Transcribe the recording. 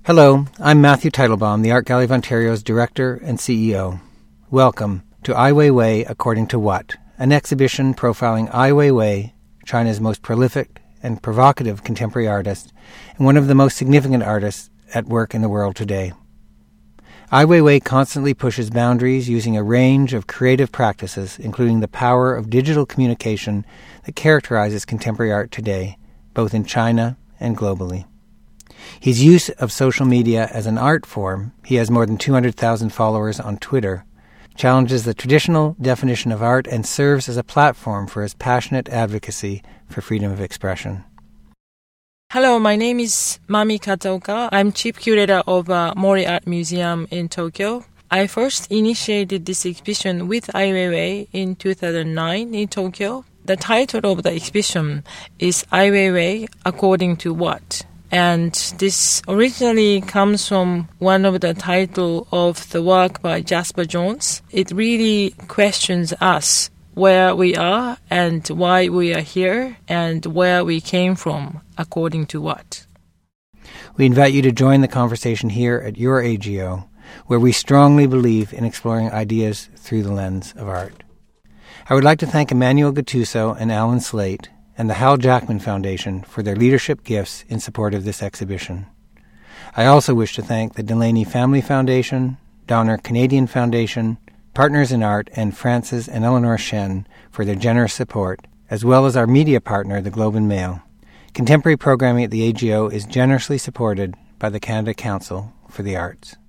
Hello, I'm Matthew Teitelbaum, the Art Gallery of Ontario's Director and CEO. Welcome to Ai Weiwei According to What? An exhibition profiling Ai Weiwei, China's most prolific and provocative contemporary artist, and one of the most significant artists at work in the world today. Ai Weiwei constantly pushes boundaries using a range of creative practices, including the power of digital communication that characterizes contemporary art today, both in China and globally. His use of social media as an art form, he has more than 200,000 followers on Twitter, challenges the traditional definition of art and serves as a platform for his passionate advocacy for freedom of expression. Hello, my name is Mami Kataoka. I'm Chief Curator of Mori Art Museum in Tokyo. I first initiated this exhibition with Ai Weiwei in 2009 in Tokyo. The title of the exhibition is Ai Weiwei According to What? And this originally comes from one of the title of the work by Jasper Johns. It really questions us, where we are and why we are here and where we came from, according to what. We invite you to join the conversation here at your AGO, where we strongly believe in exploring ideas through the lens of art. I would like to thank Emmanuel Gattuso and Alan Slate and the Hal Jackman Foundation for their leadership gifts in support of this exhibition. I also wish to thank the Delaney Family Foundation, Donner Canadian Foundation, Partners in Art, and Francis and Eleanor Shen for their generous support, as well as our media partner, the Globe and Mail. Contemporary programming at the AGO is generously supported by the Canada Council for the Arts.